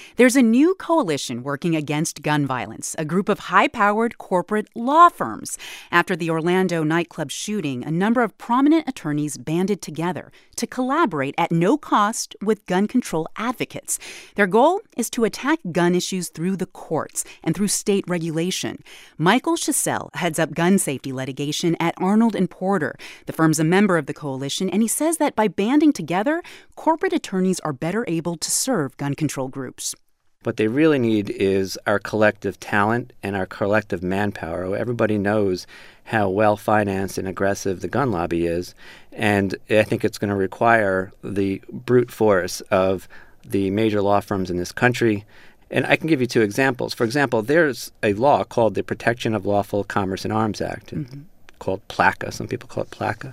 There's a new coalition working against gun violence, a group of high-powered corporate law firms. After the Orlando nightclub shooting, a number of prominent attorneys banded together to collaborate at no cost with gun control advocates. Their goal is to attack gun issues through the courts and through state regulation. Michael Schassel heads up gun safety litigation at Arnold & Porter. The firm's a member of the coalition, and he says that by banding together, corporate attorneys are better able to serve gun control groups. What they really need is our collective talent and our collective manpower. Everybody knows how well-financed and aggressive the gun lobby is, and I think it's going to require the brute force of the major law firms in this country. And I can give you two examples. For example, there's a law called the Protection of Lawful Commerce in Arms Act, called PLACA. Some people call it PLACA,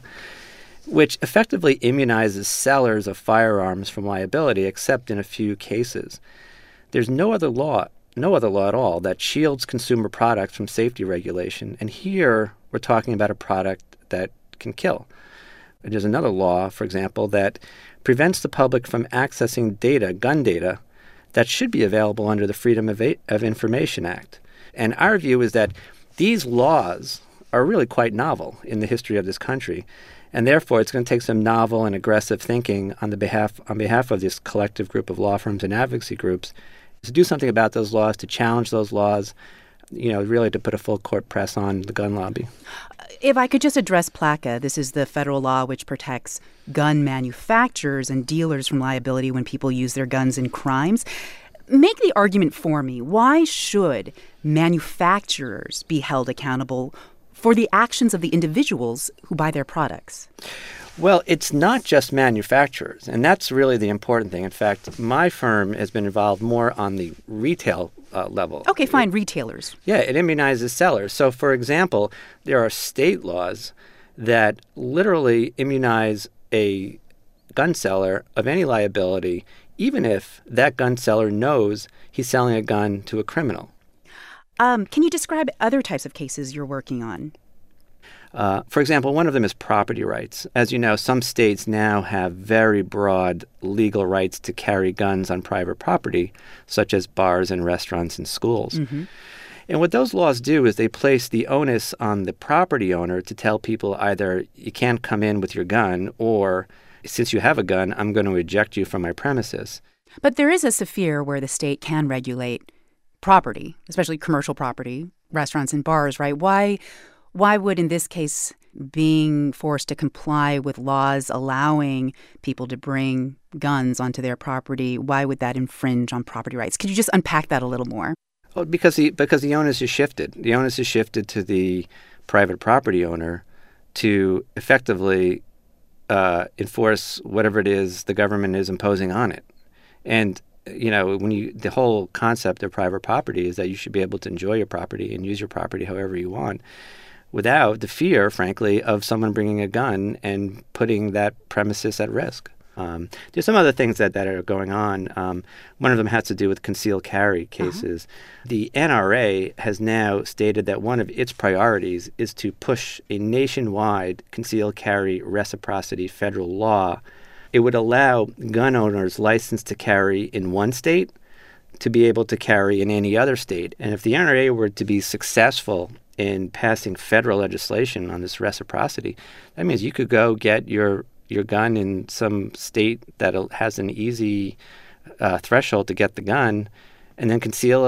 which effectively immunizes sellers of firearms from liability, except in a few cases. There's no other law at all that shields consumer products from safety regulation. And here we're talking about a product that can kill. There's another law, for example, that prevents the public from accessing data, gun data, that should be available under the Freedom of Information Act. And our view is that these laws are really quite novel in the history of this country. And therefore, it's going to take some novel and aggressive thinking on behalf of this collective group of law firms and advocacy groups to do something about those laws, to challenge those laws, really to put a full court press on the gun lobby. If I could just address PLACA, this is the federal law which protects gun manufacturers and dealers from liability when people use their guns in crimes. Make the argument for me. Why should manufacturers be held accountable for the actions of the individuals who buy their products? Well, it's not just manufacturers, and that's really the important thing. In fact, my firm has been involved more on the retail level. Okay, fine, retailers. Yeah, it immunizes sellers. So, for example, there are state laws that literally immunize a gun seller of any liability, even if that gun seller knows he's selling a gun to a criminal. Can you describe other types of cases you're working on? For example, one of them is property rights. As you know, some states now have very broad legal rights to carry guns on private property, such as bars and restaurants and schools. And what those laws do is they place the onus on the property owner to tell people either you can't come in with your gun or since you have a gun, I'm going to eject you from my premises. But there is a sphere where the state can regulate property, especially commercial property, restaurants and bars, right? Why would, in this case, being forced to comply with laws allowing people to bring guns onto their property, why would that infringe on property rights? Could you just unpack that a little more? Well, because the onus is shifted. The onus is shifted to the private property owner to effectively enforce whatever it is the government is imposing on it. And the whole concept of private property is that you should be able to enjoy your property and use your property however you want, without the fear, frankly, of someone bringing a gun and putting that premises at risk. There's some other things that are going on. One of them has to do with concealed carry cases. The NRA has now stated that one of its priorities is to push a nationwide concealed carry reciprocity federal law. It would allow gun owners licensed to carry in one state to be able to carry in any other state. And if the NRA were to be successful in passing federal legislation on this reciprocity, that means you could go get your gun in some state that has an easy threshold to get the gun, and then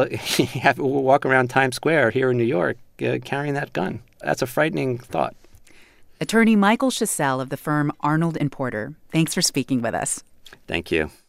walk around Times Square here in New York carrying that gun. That's a frightening thought. Attorney Michael Schassel of the firm Arnold & Porter, thanks for speaking with us. Thank you.